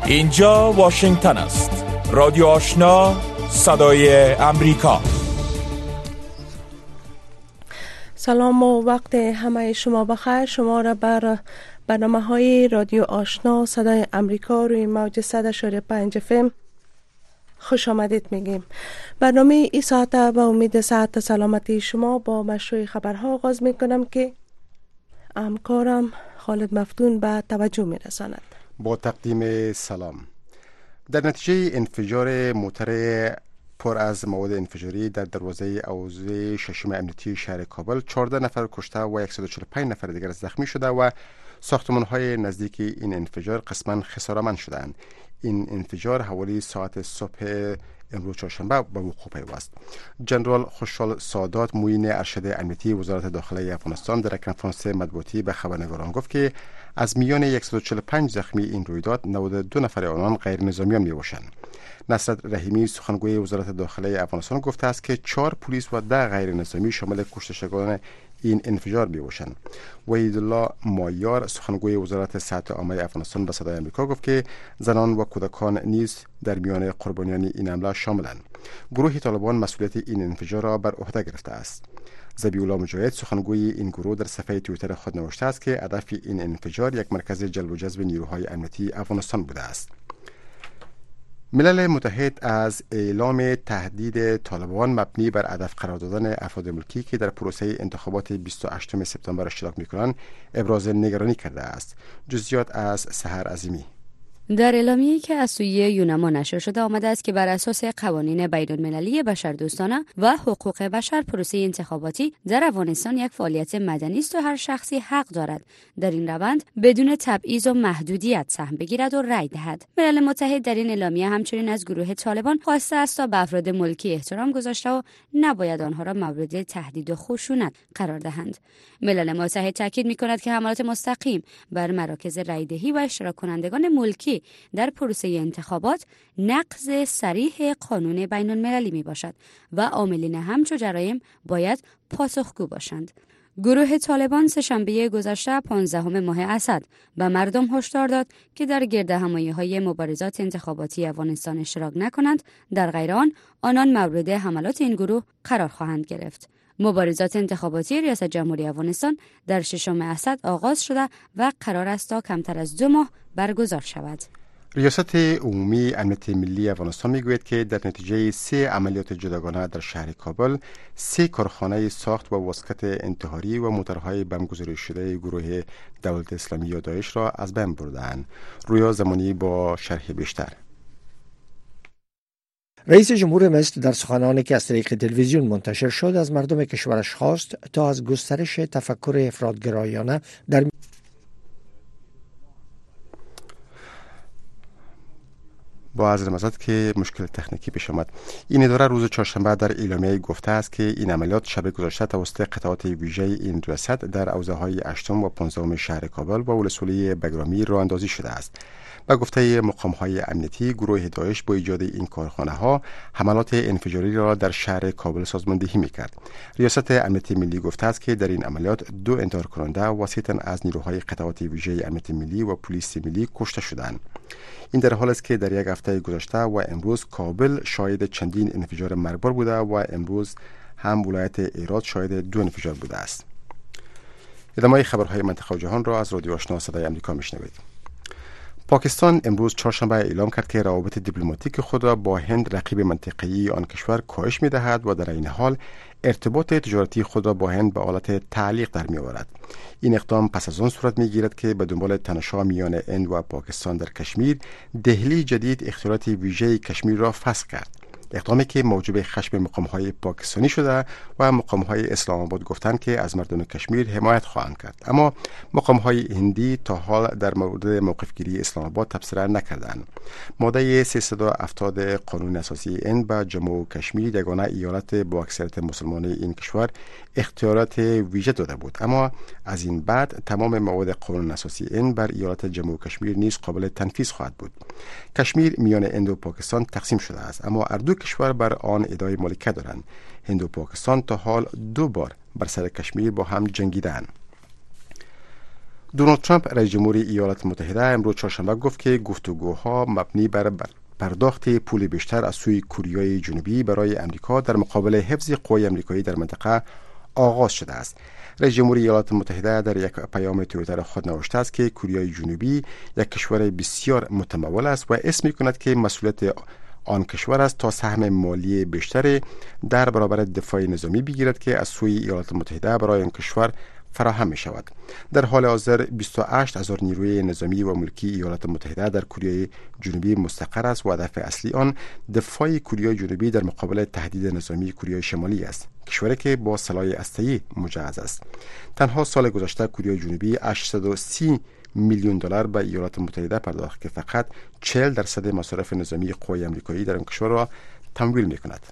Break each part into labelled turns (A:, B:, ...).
A: اینجا واشنگتن است. رادیو آشنا، صدای امریکا.
B: سلام و وقت همه شما بخیر. شما را بر برنامه‌های رادیو آشنا صدای امریکا روی موج 100.5 FM خوش آمدید میگیم. برنامه این ساعت به امید صحت سلامتی شما با مشروع خبرها آغاز میکنم که همکارم خالد مفتون به توجه میرساند.
C: با تقدیم سلام. در نتیجه انفجار موتر پر از مواد انفجاری در دروازه حوزه ششم امنیتی شهر کابل 14 نفر کشته و 145 نفر دیگر زخمی شده و ساختمان‌های نزدیک این انفجار قسماً خساره‌مند شدند. این انفجار حوالی ساعت صبح امروز چهارشنبه به وقوع پیوست. جنرال خوشحال سادات معین ارشد امنیتی وزارت داخله افغانستان در کنفرانس مطبوعاتی به خبرنگاران گفت که از میان 145 زخمی این رویداد 92 نفر آنان غیر نظامیان میباشند. نصرت رحیمی سخنگوی وزارت داخله افغانستان گفته است که 4 پلیس و 10 غیر نظامی شامل کشته شدگان این انفجار میباشند. وحیدالله مایار سخنگوی وزارت صحت عامه افغانستان به صدای آمریکا گفت که زنان و کودکان نیز در میان قربانیان این حمله شاملند. گروه طالبان مسئولیت این انفجار را بر عهده گرفته است. ذبیح الله مجاهد سخنگوی این گروه در صفحه توییتر خود نوشته است که هدف این انفجار یک مرکز جلب و جذب نیروهای امنیتی افغانستان بوده است. ملل متحد از اعلام تهدید طالبان مبنی بر هدف قرار دادن افراد ملکی که در پروسه انتخابات 28 سپتامبر اشتراک می‌کنند ابراز نگرانی کرده است. جزئیات از سحر عظیمی.
D: در اعلامیه‌ای که از سوی یونما نشر شده آمده است که بر اساس قوانین بین‌المللی بشردوستانه و حقوق بشر پروسه انتخاباتی در افغانستان یک فعالیت مدنی است و هر شخصی حق دارد در این روند بدون تبعیض و محدودیت سهم بگیرد و رأی دهد. ملل متحد در این اعلامیه همچنین از گروه طالبان خواسته است تا به افراد ملکی احترام گذاشته و نباید آنها را مورد تهدید و خشونت قرار دهند. ملل متحد تاکید می‌کند که حملات مستقیم بر مراکز رأی‌دهی و اشتراک کنندگان ملکی در پروسه انتخابات نقض صریح قانون بین‌المللی می باشد و عاملین همچو جرایم باید پاسخگو باشند. گروه طالبان سه‌شنبه گذشته 15 ماه اسد به مردم هشدار داد که در گردهمایی‌های مبارزات انتخاباتی افغانستان اشتراک نکنند، در غیر آنان مورد حملات این گروه قرار خواهند گرفت. مبارزات انتخاباتی ریاست جمهوری افغانستان در 6 اسد آغاز شده و قرار است تا کمتر از 2 ماه برگزار شود.
C: ریاست عمومی امنیت ملی افغانستان میگوید که در نتیجه 3 عملیات جداگانه در شهر کابل 3 کارخانه ساخت و واسکت انتحاری و موترهای بمبگذاری شده گروه دولت اسلامی یا داعش را از بین بردند. رویا زمانی با شرح بیشتر.
E: رئیس جمهور مصر در سخنانی که از طریق تلویزیون منتشر شد از مردم کشورش خواست تا از گسترش تفکر افراط‌گرایانه در
C: با عذر مزاد که مشکل تکنیکی پیش آمد. این اداره روز چهارشنبه در اعلامیه گفته است که این عملیات شب گذشته توسط قطعات ویژه این ریاست در حوزه‌های 8 و 15 شهر کابل و ولسوالی بگرامی راه اندازی شده است. به گفته مقام‌های امنیتی گروه داعش با ایجاد این کارخانه‌ها حملات انفجاری را در شهر کابل سازماندهی می‌کرد. ریاست امنیت ملی گفته است که در این عملیات 2 انتحار کننده واسطاً از نیروهای قطعات ویژه امنیت ملی و پلیس ملی کشته شدند. این در حال است که در یک هفته گذشته و امروز کابل شاهد چندین انفجار مرگبار بوده و امروز هم ولایت هرات شاهد 2 انفجار بوده است. ادامه خبرهای منطقه و جهان را از رادیو آشنا صدای آمریکا میشنوید. پاکستان امروز چهارشنبه اعلام کرد که روابط دیپلماتیک خود را با هند رقیب منطقه‌ای آن کشور کاهش می‌دهد و در این حال ارتباط تجارتی خود را با هند به حالت تعلیق در می‌آورد. این اقدام پس از آن صورت می‌گیرد که به دنبال تنش‌ها میان هند و پاکستان در کشمیر، دهلی جدید اختیارات ویژه کشمیر را فسخ کرد. اقدامی که موجب خشم مقام‌های پاکستانی شده و مقام‌های اسلام آباد گفتند که از مردم کشمیر حمایت خواهند کرد، اما مقام‌های هندی تا حال در مورد موقفگیری اسلام آباد تبصره نکردند. ماده 370 قانون اساسی هند به جموں و کشمیر یگانه ایالت با اکثریت مسلمان این کشور اختیارات ویژه داده بود، اما از این بعد تمام مواد قانون اساسی هند بر ایالت جموں و کشمیر نیز قابل تنفیذ خواهد بود. کشمیر میان هند و پاکستان تقسیم شده است، اما هر دو کشور بر آن ادعای مالکیت دارند. هند و پاکستان تا حال 2 بار بر سر کشمیر با هم جنگیدند. دونالد ترامپ رئیس جمهوری ایالات متحده امروز چهارشنبه گفت که گفتگوها مبنی بر پرداخت پول بیشتر از سوی کره جنوبی برای امریکا در مقابل حفظ قوای آمریکایی در منطقه آغاز شده است. رئیس جمهوری ایالات متحده در یک پیام توییتر خود نوشته است که کره جنوبی یک کشور بسیار متمول است و اسم می‌کند که مسئولیت آن کشور است تا سهم مالی بیشتری در برابر دفاع نظامی بگیرد که از سوی ایالات متحده برای آن کشور فراهم می شود. در حال حاضر 28,000 نیروی نظامی و ملکی ایالات متحده در کره جنوبی مستقر است و هدف اصلی آن دفاع کره جنوبی در مقابل تهدید نظامی کره شمالی است، کشوری که با سلاح هسته‌ای مجهز است. تنها سال گذشته کره جنوبی 830 میلیون دلار به ایالات متحده پرداخت که فقط 40% مصارف نظامی قوای آمریکایی در آن کشور را تمویل می کند.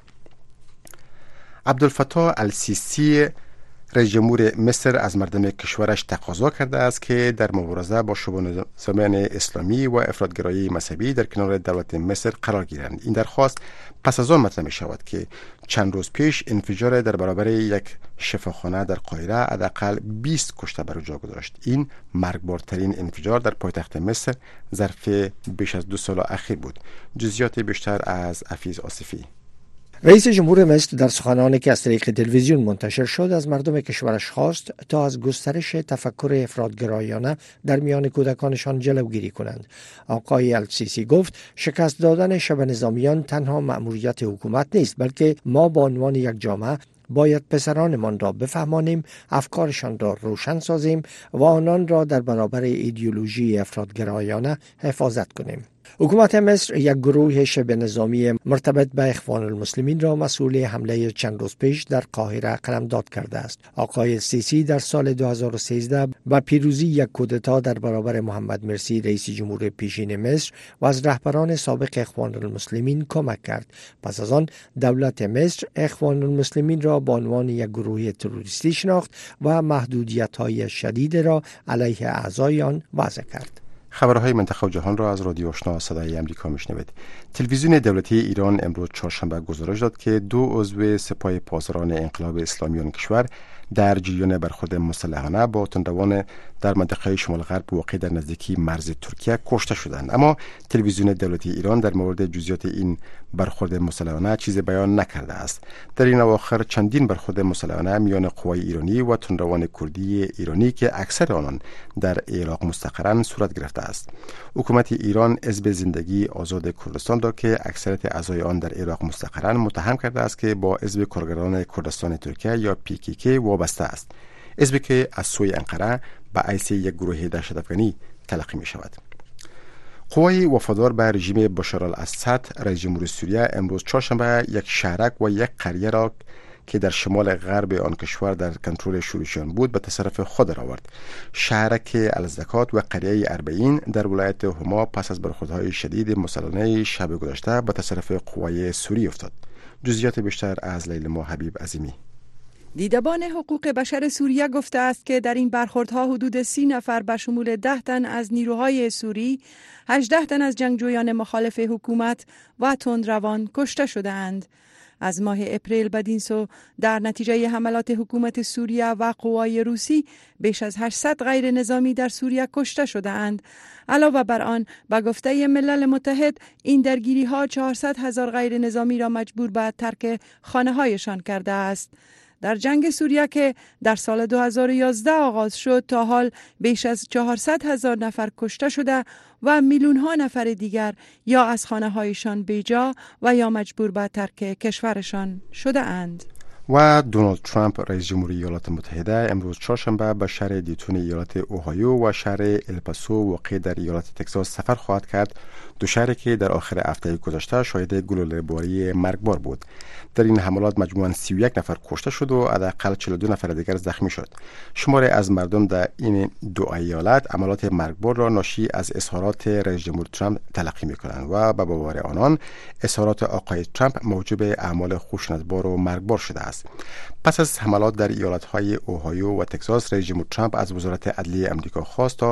C: عبدالفتاح السیسی رئیس جمهور مصر از مردم کشورش تقاضا کرده است که در مبارزه با شبه نظامیان اسلامی و افراطگرایی مذهبی در کنار دولت مصر قرار گیرند. این درخواست پس از آن مطرح می شود که چند روز پیش انفجار در برابر یک شفاخانه در قاهره حداقل 20 کشته بر جا گذاشت. این مرگبارترین انفجار در پایتخت مصر ظرف بیش از 2 سال اخیر بود. جزئیات بیشتر از حفیظ آصفی.
E: رئیس جمهور مصر در سخنانی که از طریق تلویزیون منتشر شد از مردم کشورش خواست تا از گسترش تفکر افراطگرایانه در میان کودکانشان جلوگیری کنند. آقای السیسی گفت شکست دادن شبه نظامیان تنها مأموریت حکومت نیست، بلکه ما به عنوان یک جامعه باید پسرانمان را بفهمانیم، افکارشان را روشن سازیم و آنان را در برابر ایدئولوژی افراطگرایانه حفاظت کنیم. حکومت مصر یک گروه شبه نظامی مرتبط به اخوان المسلمین را مسئول حمله چند روز پیش در قاهره قلمداد کرده است. آقای سیسی در سال 2013 با پیروزی یک کودتا در برابر محمد مرسی رئیس جمهور پیشین مصر و از رهبران سابق اخوان المسلمین کمک کرد. پس از آن دولت مصر اخوان المسلمین را به عنوان یک گروه تروریستی شناخت و محدودیت‌های شدید را علیه اعضای آن وضع کرد.
C: خبرهای منطقه و جهان را از رادیو آشنا صدای امریکا میشنوید. تلویزیون دولتی ایران امروز چهارشنبه گزارش داد که 2 عضو سپاه پاسداران انقلاب اسلامی آن کشور در جریان برخورد مسلحانه با تندروان در منطقه شمال غرب واقع در نزدیکی مرز ترکیه کشته شدند. اما تلویزیون دولتی ایران در مورد جزئیات این برخورد مسلحانه چیزی بیان نکرده است. در این اواخر چندین برخورد مسلحانه میان قوای ایرانی و تندروان کردی ایرانی که اکثر آنان در عراق مستقرن صورت گرفته است. حکومت ایران حزب زندگی آزاد کردستان را که اکثریت اعضای آن در عراق مستقرن متهم کرده است که با حزب کارگران کردستان ترکیه یا PKK وابسته است. حزبی که از سوی انقره به حیث یک گروه دهشت‌افغانی تلقی می شود. قوای وفادار به رژیم بشار الاسد رئیس جمهور سوریه امروز چهارشنبه یک شهرک و یک قریه را که در شمال غرب آن کشور در کنترل شورشیان بود به تصرف خود آورد. شهرک الزکات و قریه اربعین در ولایت هما پس از برخوردهای شدید مسلحانه شب گذشته به تصرف قوای سوری افتاد. جزئیات بیشتر از لیلا حبیب عظیمی.
F: دیدبان حقوق بشر سوریه گفته است که در این برخوردها حدود 30 نفر به شمول 10 تن از نیروهای سوری، 18 تن از جنگجویان مخالف حکومت و تندروان کشته شده‌اند. از ماه اپریل بدین سو در نتیجه حملات حکومت سوریه و قوای روسی بیش از 800 غیر نظامی در سوریه کشته شده‌اند. علاوه بر آن به گفته ملل متحد این درگیری ها 400,000 غیر نظامی را مجبور به ترک خانه هایشان کرده است. در جنگ سوریه که در سال 2011 آغاز شد تا حال بیش از 400,000 نفر کشته شده و میلیون ها نفر دیگر یا از خانه هایشان بیجا و یا مجبور به ترک کشورشان شده اند.
C: و دونالد ترامپ رئیس جمهوری ایالات متحده امروز چهارشنبه به شهر دیتون ایالت اوهایو و شهر الپاسو واقع در ایالت تگزاس سفر خواهد کرد، دو شهری که در آخر هفته گذشته شاهد گلوله‌باری مرگبار بود. در این حملات مجموعاً 31 نفر کشته شد و حداقل 42 نفر دیگر زخمی شد. شماری از مردم در این دو ایالت عملات مرگبار را ناشی از اظهارات رئیس جمهور ترامپ تلقی می‌کنند و به باور آنان اظهارات آقای ترامپ موجب اعمال خشونتبار و مرگبار شده است. پس از حملات در ایالت‌های اوهایو و تگزاس رئیس جمهور ترامپ از وزارت عدلیه آمریکا خواست تا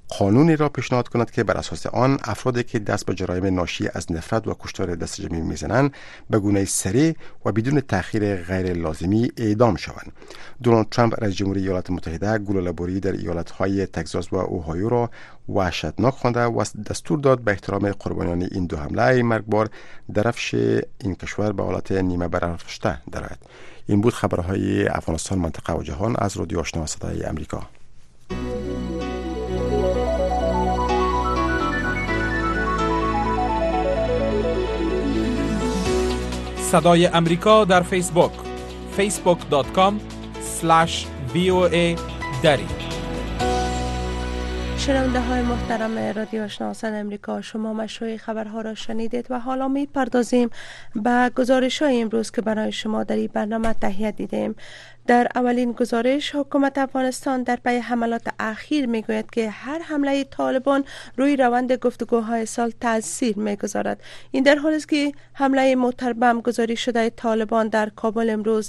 C: قانونی را پیشنهاد کند که بر اساس آن افرادی که دست به جرایم ناشی از نفرت و کشتار دست جمعی میزنند به گونه سریع و بدون تأخیر غیر لازمی اعدام شوند. دونالد ترامپ رئیس جمهوری ایالات متحده گلوله‌باری در ایالت‌های تگزاس و اوهایو را وحشتناک خوانده و دستور داد به احترام قربانیان این دو حمله مرگبار درفش این کشور به حالت نیمه برافراشته درآید. این بود خبرهای افغانستان، منطقه و جهان از رادیو آشنا صدای امریکا.
A: صدای امریکا در فیسبوک facebook.com/VOA دری.
B: شنونده های محترم رادیو آشنا صدای امریکا، شما مشروع خبرها را شنیدید و حالا می پردازیم به گزارش های امروز که برای شما در این برنامه تهیه دیدیم. در اولین گزارش، حکومت افغانستان در پی حملات اخیر می گوید که هر حمله طالبان روی روند گفتگوهای صلح تاثیر می گذارد. این در حالی است که حمله موتر بم گذاری شده طالبان در کابل امروز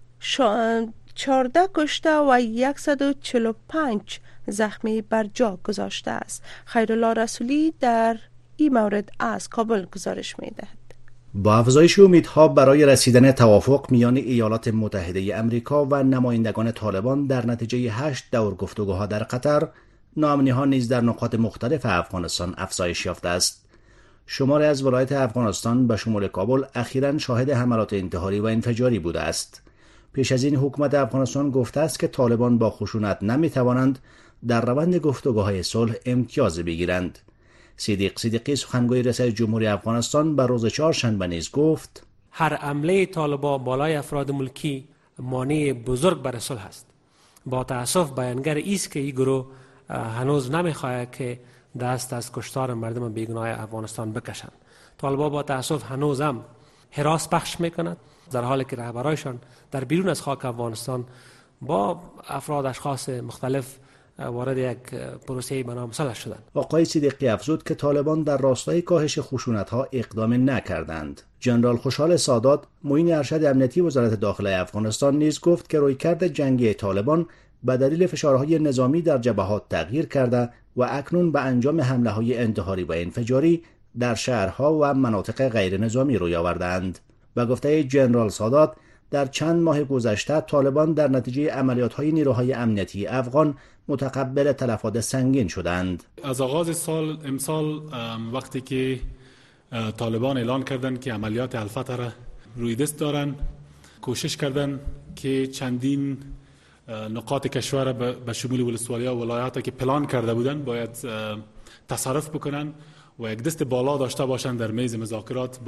B: 14 کشته و 145 زخمی بر جا گذاشته است. خیرالله رسولی در این مورد از کابل گزارش می دهد.
G: با افزایش امیدها برای رسیدن توافق میان ایالات متحده امریکا و نمایندگان طالبان در نتیجه 8 دور گفتگوها در قطر، ناامنی‌ها نیز در نقاط مختلف افغانستان افزایش یافته است. شماری از ولایات افغانستان به شمول کابل اخیراً شاهد حملات انتحاری و انفجاری بوده است. پیش از این حکومت افغانستان گفته است که طالبان با خشونت نمی‌توانند در روند گفتگوهای صلح امتیاز بگیرند. صدیقی سخنگوی رئیس جمهوری افغانستان بر روز چهارشنبه نیز گفت
H: هر حمله طالبان بالای افراد ملکی مانع بزرگ برای صلح است. با تأسف بیانگر است که این گروه هنوز نمیخواهد که دست از کشتار مردم بیگناه افغانستان بکشند. طالبان با تأسف هنوز هم هراس پخش میکند، در حالی که رهبرایشان در بیرون از خاک افغانستان با افراد اشخاص مختلف وارد یک پروسه به نام صلح شدند.
G: آقای صدیقی افزود که طالبان در راستای کاهش خشونت‌ها اقدام نکردند. ژنرال خوشحال سادات، معین ارشد امنیتی وزارت داخله افغانستان نیز گفت که رویکرد جنگی طالبان به دلیل فشارهای نظامی در جبهات تغییر کرده و اکنون به انجام حمله‌های انتحاری و انفجاری در شهرها و مناطق غیر نظامی روی آوردند. به گفته ژنرال سادات، در چند ماه گذشته طالبان در نتیجه عملیات‌های نیروهای امنیتی افغان متقبل تلفات سنگین شدند.
I: از آغاز سال امسال وقتی که طالبان اعلان کردند که عملیات الفتح را روی دست دارند، کوشش کردند که چندین نقاط کشور را به شمول ولسوالی‌ها و ولایاتی که پلان کرده بودند باید تصرف بکنند و یک دست بالا داشته باشند در میز مذاکرات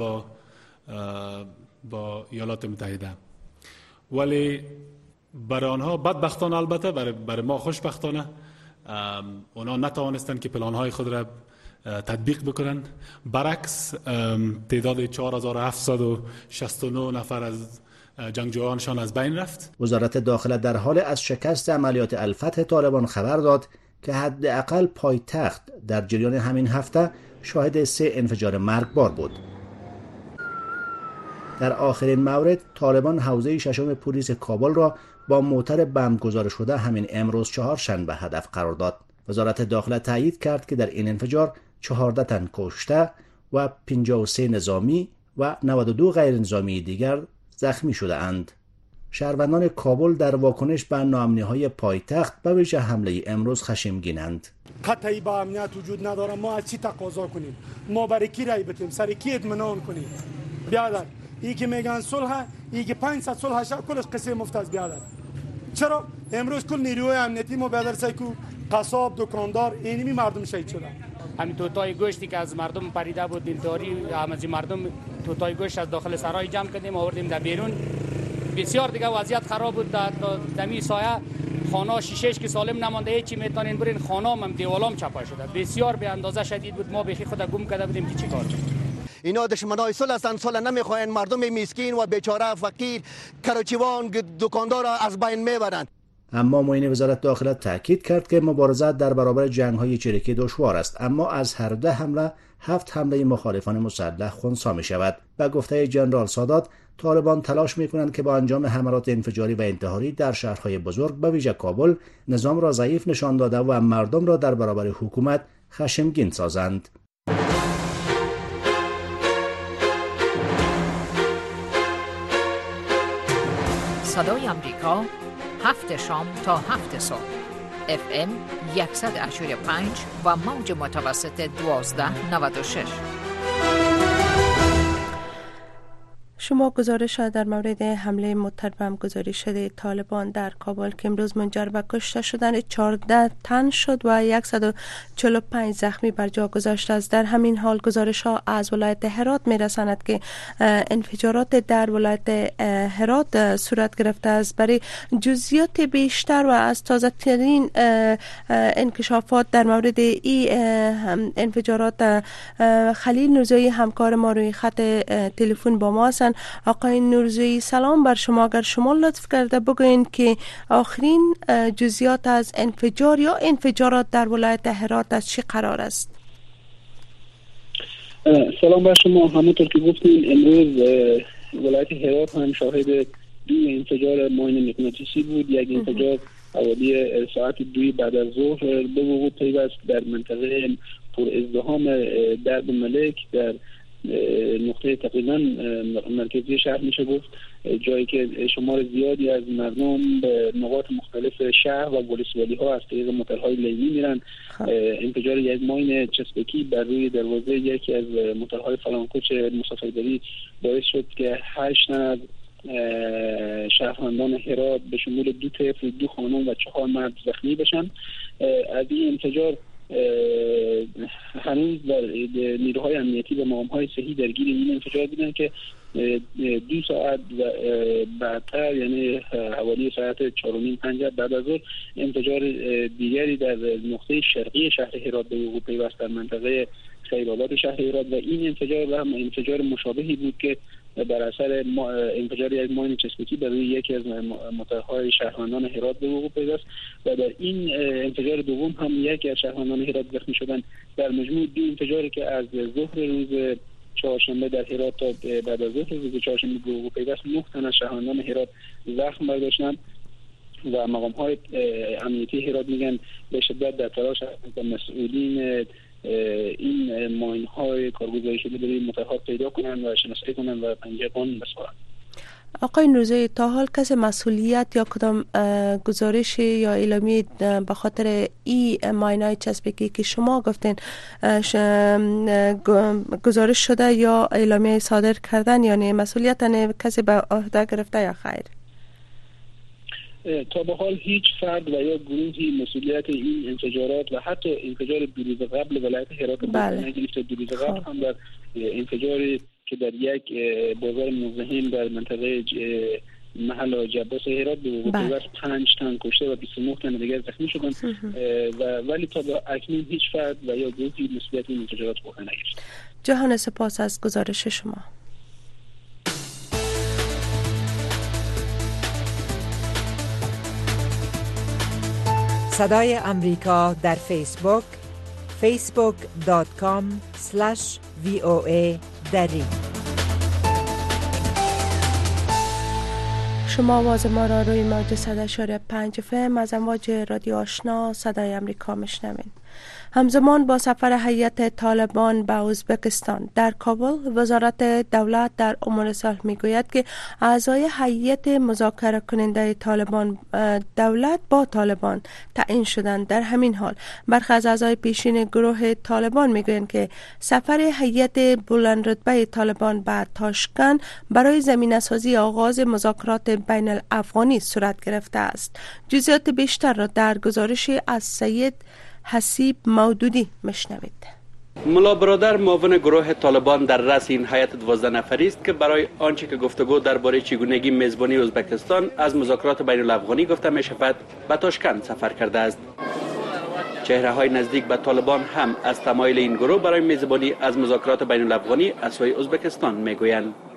I: با ایالات متحده. ولی برای آنها بدبختانه، البته برای ما خوشبختانه، اونا نتوانستند که پلانهای خود را تطبیق بکنند. برعکس تعداد 4769 نفر از جنگجویانشان از بین رفت.
G: وزارت داخله در حال از شکست عملیات الفتح طالبان خبر داد که حداقل پایتخت در جریان همین هفته شاهد 3 انفجار مرگبار بود. در آخرین مورد، طالبان حوزه ششم پلیس کابل را با موتر بم گذار شده همین امروز چهارشنبه هدف قرار داد. وزارت داخله تایید کرد که در این انفجار 14 تن کشته و 53 نظامی و 92 غیر نظامی دیگر زخمی شده اند. شهروندان کابل در واکنش به ناامنی‌های پایتخت به ویژه حمله امروز خشمگینند.
J: قطعی با امنیت وجود نداره. ما از چی تقاضا کنیم؟ ما برای کی رای بدیم؟ سر کی اطمینان کنیم؟ بیادر ای که میگن صلح، ای که 500 صلح شد، کلش قصه مفت است. بیادر چرا امروز کل نیروی امنیتی ما بیادر سایکو قصاب، دکاندار، اینمی مردم شهید شدن.
K: همین توتای گوشتی که از مردم پریده بود دینداری، همه مردم توتای گوشت از داخل سرای جمع کردیم آوردیم در بیرون. بسیار دیگه وضعیت خراب بود. در دمی سایه خانه شیشهش که سالم نمانده، هیچی میتونین برین. خانه هم دیوالام چپا شده، بسیار به اندازه شدید بود. ما بخی خود گم کرده بودیم که چیکار کنیم.
L: اینا دشمنای صلح هستند، صلح نمیخواین. مردم مسکین و بیچاره فقیر، کراچیوان، دکاندار از بین میبرند.
G: اما معین وزارت داخله تاکید کرد که مبارزات در برابر جنگ‌های چریکی دشوار است، اما از هر 2 حمله 7 حمله مخالفان مسلح خنثی می شود. به گفته جنرال سادات، طالبان تلاش می کنند که با انجام حملات انفجاری و انتحاری در شهرهای بزرگ به ویژه کابل نظام را ضعیف نشان داده و مردم را در برابر حکومت خشمگین سازند.
M: صدای آمریکا 7 شام تا 7 صبح FM 100.5 و موج متوسط 1296.
B: شما گزارش در مورد حمله متربم گزارش شده طالبان در کابل که امروز منجر به کشته شدن 14 تن شد و 145 زخمی بر جا گذاشته است. در همین حال گزارش ها از ولایت هرات می رساند که انفجارات در ولایت هرات صورت گرفته است. برای جزئیات بیشتر و از تازه ترین انکشافات در مورد این انفجارات خلیل نورزایی همکار ما روی خط تلفن با ما هستند. آقای نورزایی سلام بر شما. اگر شما لطف کرده بگوین که آخرین جزئیات از انفجار یا انفجارات در ولایت هرات از چی قرار است؟
N: سلام بر شما. همونطور که گفتین امروز ولایت هرات هم شاهد دو انفجار ماین مغناطیسی بود. یک انفجار حوالی ساعت 2 بعد از ظهر به وقوع پیوست در منطقه پر ازدحام درب ملک در نقطه تقریبا مرکزی شهر میشه گفت، جایی که شمار زیادی از مردم به نقاط مختلف شهر و ولسوالی ها از طریق موتورهای لیلی میرن. انفجار یک ماین چسبکی بر روی دروازه یکی از موتورهای فلانکوچ مسافربری باعث شد که 8 تن از شهروندان هرات به شمول 2 طفل، 2 خانم و 4 مرد زخمی بشن. از این انفجار هنوز نیروهای امنیتی و مقام‌های صحی درگیر این انفجار بودن که 2 ساعت بعدتر، یعنی حوالی ساعت 4:30-5 بعد از ظهر، انفجار دیگری در نقطه شرقی شهر هرات به وقوع پیوست در منطقه خیرآباد شهر هرات و این انفجار هم انفجار مشابهی بود که بر اثر انفجار یک ماین چسبکی بر روی یکی از موتورهای شهروندان هرات به وقوع پیوست و در این انفجار دوم هم یکی از شهروندان هرات زخمی شدند. در مجموع 2 انفجاری که از ظهر روز چهارشنبه در هرات تا بعد از ظهر روز چهارشنبه به وقوع پیوست 9 تن از شهروندان هرات زخم برداشتند و مقام‌های امنیتی هرات میگن به شدت در تلاش هستند مسئولین این ماین های کارگزاری شده برای موتورها پیدا کنند و شناسایی کنند و پنجه قانون بسپارند.
B: آقای نورزایی، تا حال کسی مسئولیت یا کدام گزارش یا اعلامیه به خاطر این ماین های چسبکی که شما گفتین گزارش شده یا اعلامیه صادر کردن، یعنی مسئولیت کسی به عهده گرفته یا خیر؟
N: تا به حال هیچ فرد و یا گروهی مسئولیت این انفجارات و حتی انفجار 2 روز قبل ولایت هرات نگرفته. 2 روز قبل هم در انفجاری که در یک بازار مزدحم در منطقه محل جباس هرات به وقوع پیوست 5 تن کشته و 29 تن دیگر زخمی شدند ولی تا به اکنون هیچ فرد و یا گروهی مسئولیت این انفجارات به عهده نگرفته.
B: جهان سپاس از گزارش شما.
M: صدای امریکا در فیسبوک facebook.com/VOA دری.
B: شما آواز ما را روی موج 100.5 FM از امواج رادیو آشنا صدای امریکا میشنوید. همزمان با سفر هیئت طالبان به ازبکستان در کابل، وزارت دولت در امور صلح میگوید که اعضای هیئت مذاکره کننده طالبان دولت با طالبان تعیین شدند. در همین حال برخی از اعضای پیشین گروه طالبان میگویند که سفر هیئت بلند رتبه طالبان به تاشکند برای زمینه‌سازی آغاز مذاکرات بین الافغانی صورت گرفته است. جزئیات بیشتر را در گزارشی از سید حسیب مودودی مشنوید.
O: ملا برادر معاون گروه طالبان در رأس این هیئت 12 نفری است که برای آنچه که گفتگو درباره چگونگی میزبانی ازبکستان از مذاکرات بین الافغانی گفته می شود به تاشکند سفر کرده است. چهره های نزدیک به طالبان هم از تمایل این گروه برای میزبانی از مذاکرات بین الافغانی از سوی ازبکستان می گویند.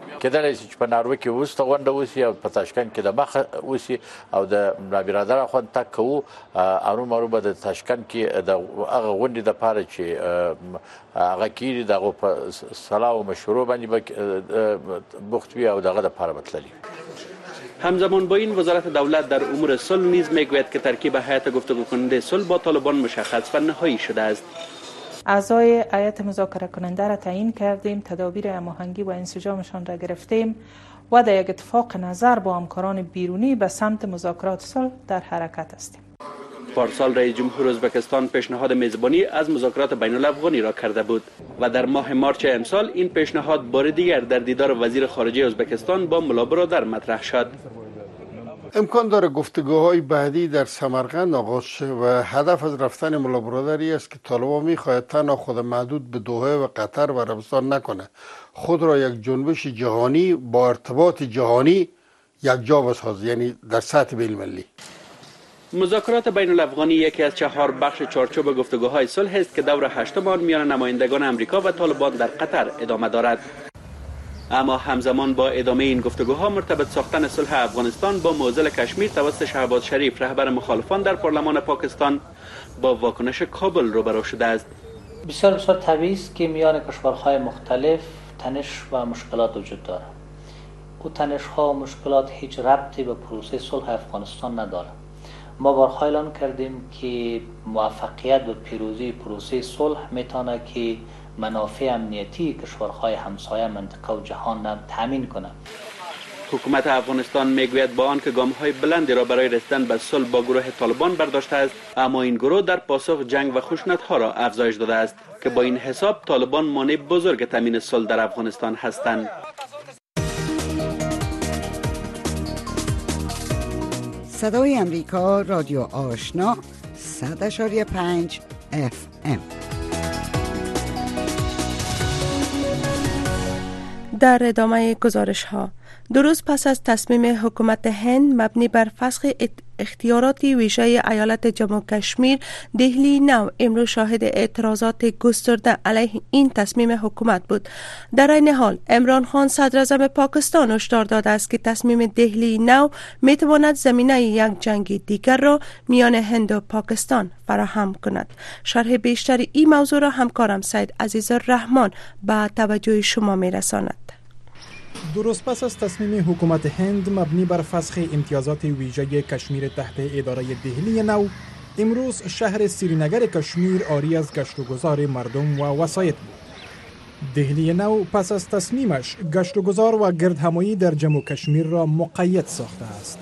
P: کېدای شي چې په ناروې کې وروسته غونډه وشي او په تاشکند کې د مخه وشي او د برادر خو تک کوو ارومرو به د تاشکند کې د هغه غونډې د پاره چې هغه کېږي دغه په صلاح او مشورو باندې بوختوي او دغه د پاره بتللی.
O: همزمان با این وزارت دولت در امور صلح نیز میگوید که ترکیب هیئت گفتگو کننده صلح با طالبان مشخص و نهایی شده است.
Q: اعضای هیئت مذاکره کننده را تعیین کردیم، تدابیر هماهنگی و انسجامشان را گرفتیم و در یک اتفاق نظر با همکاران بیرونی به سمت مذاکرات صلح در حرکت هستیم.
O: پارسال رئیس جمهور ازبکستان پیشنهاد میزبانی از مذاکرات بین الافغانی را کرده بود و در ماه مارچ امسال این پیشنهاد بار دیگر در دیدار وزیر خارجه ازبکستان با ملا برادر مطرح شد.
R: امکان داره گفتگوهای بعدی در سمرقند آغاز شه و هدف از رفتن ملا برادری است که طالبان میخواهد تنها خود محدود به دوحه و قطر و عربستان نکنه، خود را یک جنبش جهانی با ارتباط جهانی یک جا بسازد، یعنی در سطح بین المللی.
O: مذاکرات بین الافغانی یکی از 4 بخش چارچوب گفتگوهای صلح است که دور 8 آن میان نمایندگان امریکا و طالبان در قطر ادامه دارد. اما همزمان با ادامه این گفتگوها مرتبط ساختن صلح افغانستان با معضل کشمیر توسط شهباز شریف رهبر مخالفان در پارلمان پاکستان با واکنش کابل روبرو شده است.
S: بسیار طبیعی است که میان کشورهای مختلف تنش و مشکلات وجود دارد. او تنش ها و مشکلات هیچ ربطی به پروسه صلح افغانستان ندارد. ما بارها اعلان کردیم که موفقیت و پیروزی پروسه صلح میتونه که منافع امنیتی کشورهای همسایه منطقه و جهان را تامین کند.
O: حکومت افغانستان میگوید با آنکه گام‌های بلندی را برای رسیدن به صلح با گروه طالبان برداشته است، اما این گروه در پاسخ جنگ و خشونت‌ها را افزایش داده است که با این حساب طالبان مانع بزرگ تامین صلح در افغانستان هستند.
T: صدای امریکا، رادیو آشنا 100.5 FM.
B: در ادامه گزارش ها، 2 روز پس از تصمیم حکومت هند مبنی بر فسخ اختیارات ویژه ایالت جموں و کشمیر، دهلی نو امروز شاهد اعتراضات گسترده علیه این تصمیم حکومت بود. در این حال عمران خان صدر اعظم پاکستان هشدار داده است که تصمیم دهلی نو میتواند زمینه یک جنگ دیگر را میان هند و پاکستان فراهم کند. شرح بیشتر این موضوع را همکارم سید عزیزالرحمن به توجه شما میرساند.
A: 2 روز پس از تصمیم حکومت هند مبنی بر فسخ امتیازات ویژه کشمیر تحت اداره دهلی نو، امروز شهر سرینگر کشمیر عاری از گشت و گذار مردم و وسایط بود. دهلی نو پس از تصمیمش گشت و گذار و گردهمایی در جموں و کشمیر را مقید ساخته است.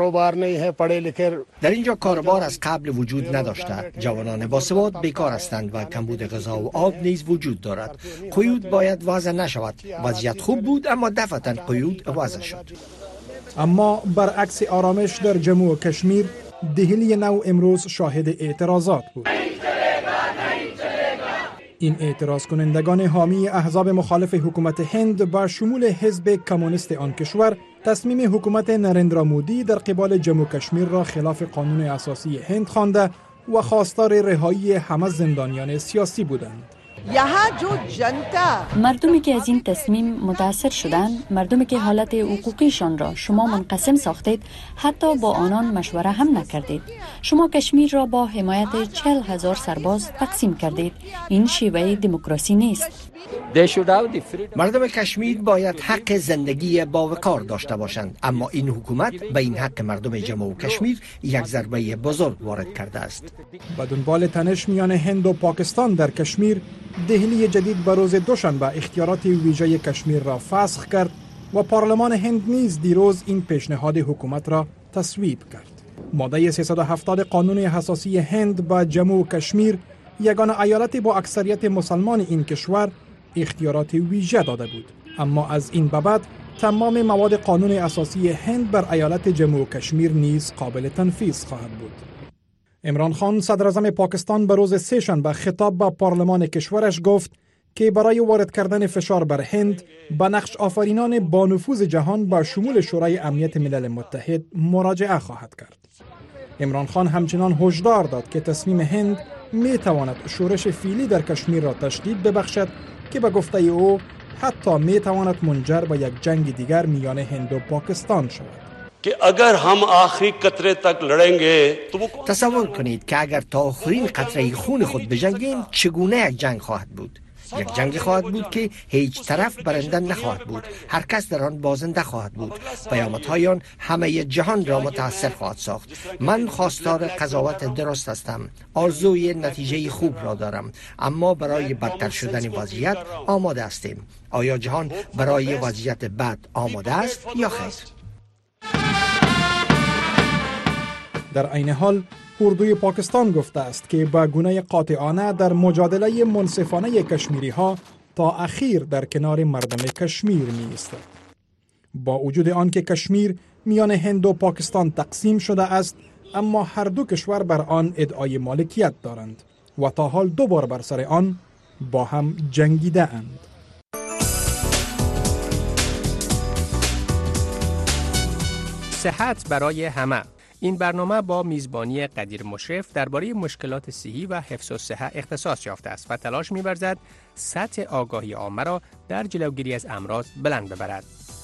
E: در اینجا کاروبار از قبل وجود نداشته. جوانان باسواد بیکار هستند و کمبود غذا و آب نیز وجود دارد. قیود باید وضع نشود. وضعیت خوب بود اما دفعتاً قیود وضع شد.
A: اما برعکس آرامش در جموں و کشمیر، دهلی نو امروز شاهد اعتراضات بود. این اعتراض کنندگان حامی احزاب مخالف حکومت هند با شمول حزب کمونیست آن کشور تصمیم حکومت نریندرا مودی در قبال جموں و کشمیر را خلاف قانون اساسی هند خوانده و خواستار رهایی همه زندانیان سیاسی بودند.
D: مردمی که از این تصمیم متاثر شدند، مردمی که حالت حقوقیشان را شما منقسم ساختید، حتی با آنان مشوره هم نکردید. شما کشمیر را با حمایت 40,000 سرباز تقسیم کردید. این شیوه دموکراسی نیست.
E: مردم کشمیر باید حق زندگی با وقار داشته باشند، اما این حکومت به این حق مردم جموں و کشمیر یک ضربه بزرگ وارد کرده است.
A: با دنبال تنش میان هند و پاکستان در کشمیر، دهلی جدید به روز دوشنبه اختیارات ویژه کشمیر را فسخ کرد و پارلمان هند نیز دیروز این پیشنهاد حکومت را تصویب کرد. ماده 370 قانون اساسی هند به جموں و کشمیر، یگانه ایالت با اکثریت مسلمان این کشور، اختیارات ویژه داده بود. اما از این به بعد تمام مواد قانون اساسی هند بر ایالت جموں و کشمیر نیز قابل تنفیذ خواهد بود. عمران خان صدر اعظم پاکستان به روز سه‌شنبه خطاب به پارلمان کشورش گفت که برای وارد کردن فشار بر هند به نقش آفرینان با نفوذ جهان با شمول شورای امنیت ملل متحد مراجعه خواهد کرد. عمران خان همچنان هشدار داد که تصمیم هند می تواند شورش فعلی در کشمیر را تشدید ببخشد که به گفته او حتی می تواند منجر به یک جنگ دیگر میان هند و پاکستان شود.
U: که اگر هم آخری قطره تک لڑेंगे تو
E: تصور کنید که اگر تا آخرین قطره خون خود بجنگیم چگونه یک جنگ خواهد بود. یک جنگ خواهد بود که هیچ طرف برنده نخواهد بود، هر کس در آن بازنده خواهد بود. پیامدهای آن همه جهان را متاثر خواهد ساخت. من خواستار قضاوت درست هستم، آرزوی نتیجه خوب را دارم، اما برای بدتر شدن وضعیت آماده هستیم. آیا جهان برای وضعیت بد آماده است یا خیر؟
A: در عین حال اردوی پاکستان گفته است که به گونه قاطعانه در مجادله منصفانه کشمیری ها تا اخیر در کنار مردم کشمیر می ایستد. با وجود آن که کشمیر میان هند و پاکستان تقسیم شده است، اما هر دو کشور بر آن ادعای مالکیت دارند و تا حال دو بار بر سر آن با هم جنگیده اند.
V: صحت برای همه. این برنامه با میزبانی قدیر مشرف درباره مشکلات صحی و حفظ الصحه اختصاص یافته است و تلاش می‌ورزد سطح آگاهی عامه را در جلوگیری از امراض بلند ببرد.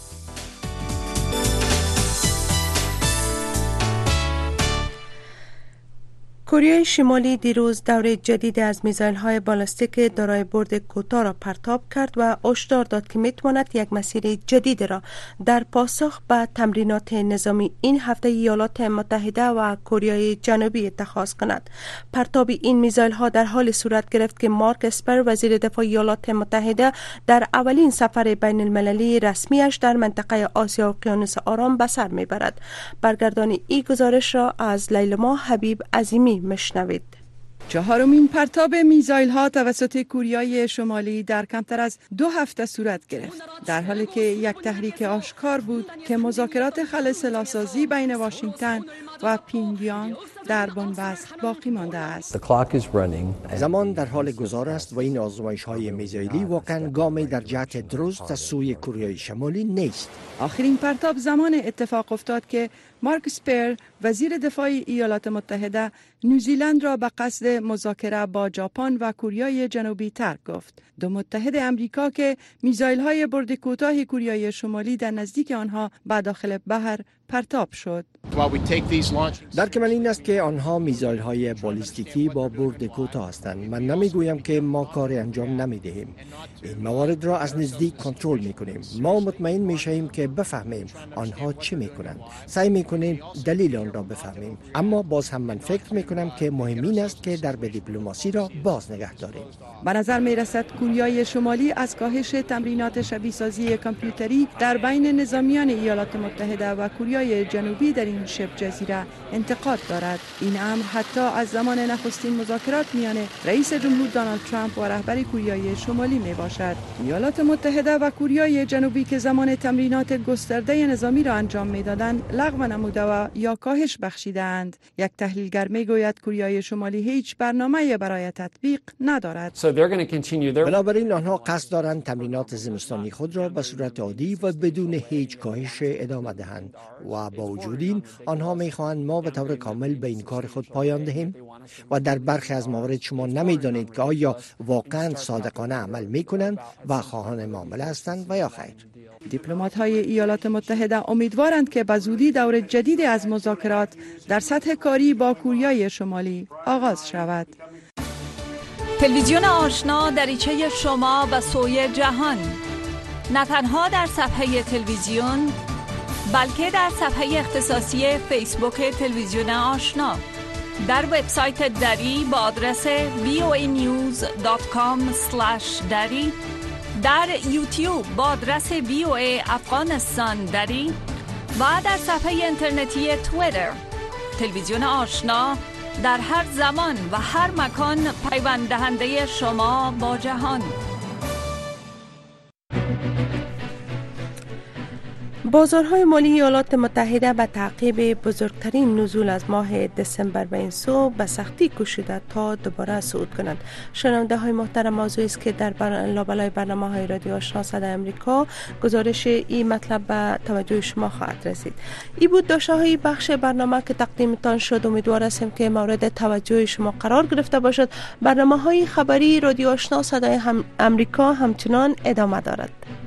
B: کره شمالی دیروز دوره جدید از میزایل‌های بالستیک دارای برد کوتاه را پرتاب کرد و هشدار داد که میتواند یک مسیر جدید را در پاسخ به تمرینات نظامی این هفته ایالات متحده و کره جنوبی اتخاذ کند. پرتاب این میزایل‌ها در حال صورت گرفت که مارک اسپر وزیر دفاع ایالات متحده در اولین سفر بین المللی رسمیش در منطقه آسیا و اقیانوس آرام به سر میبرد. برگردان این گزارش را از لیلما حبیب عظیمی مشنوید.
F: چهارمین پرتاب میزایل ها توسط کره شمالی در کمتر از 2 هفته صورت گرفت، در حالی که یک تحریک آشکار بود که مذاکرات خلع سلاح‌سازی بین واشنگتن و پیونگیانگ در بنبست باقی مانده است.
E: زمان در حال گذار است و این آزمایش‌های میزایلی واقعا گامی در جهت درست از سوی کره شمالی نیست.
F: آخرین پرتاب زمان اتفاق افتاد که مارک اسپر وزیر دفاع ایالات متحده نیوزیلند را به قصد مذاکره با ژاپن و کره جنوبی ترک گفت. دو متحد امریکا که میزایل‌های برد کوتاه کره شمالی در نزدیک آنها به داخل بحر پرتاب شد.
E: درک من این است که آنها میزایل‌های بالستیکی با برد کوتاه هستند. من نمیگویم که ما کاری انجام نمیدهیم. این موارد را از نزدیک کنترل میکنیم. ما مطمئن میشیم که بفهمیم آنها چی میکنند. سعی میکنیم دلیل آن را بفهمیم. اما باز هم من فکر میکنم که مهم این است که درب دیپلماسی را باز نگه داریم.
F: به نظر میرسد کره شمالی از کاهش تمرینات شبیه سازی کامپیوتری در بین نظامیان ایالات متحده و کره جنوبی در این شبه جزیره انتقاد دارد. این امر حتی از زمان نخستین مذاکرات میان رئیس جمهور دونالد ترامپ و رهبر کره شمالی می باشد. ایالات متحده و کره جنوبی که زمان تمرینات گسترده نظامی را انجام میدادند لغو نموده و یا کاهش بخشیدند. یک تحلیلگر میگوید کره شمالی هیچ برنامه‌ای برای تطبیق ندارد.
E: بنابراین آنها قصد دارند تمرینات زمستانی خود را به صورت عادی و بدون هیچ کاهش ادامه دهند و با وجود این آنها میخواهند ما به طور کامل به این کار خود پایان دهیم و در برخی از موارد شما نمیدانید که آیا واقعا صادقانه عمل میکنند و خواهان معامله هستند و یا خیر.
F: دیپلمات‌های ایالات متحده امیدوارند که به زودی دور جدید از مذاکرات در سطح کاری با کره شمالی آغاز شود.
W: تلویزیون آشنا دریچه شما به سوی جهان، نه تنها در صفحه تلویزیون بلکه در صفحه اختصاصی فیسبوک تلویزیون آشنا، در وبسایت دری با آدرس voanews.com/dari، در یوتیوب با آدرس VOA افغانستان دری و در صفحه اینترنتی توییتر. تلویزیون آشنا در هر زمان و هر مکان پیوند دهنده شما با جهان.
B: بازارهای مالی ایالات متحده به تعقیب بزرگترین نزول از ماه دسامبر به این سو به سختی کوشیده تا دوباره صعود کنند. شنونده های محترم، موضوعی است که در لابلای برنامه های رادیو آشنا صدای امریکا گزارش این مطلب به توجه شما خواهد رسید. این بود داشته های بخش برنامه که تقدیمتان شد. امیدوار هستیم که مورد توجه شما قرار گرفته باشد. برنامه های خبری رادیو آشنا صدای امریکا همچنان ادامه دارد.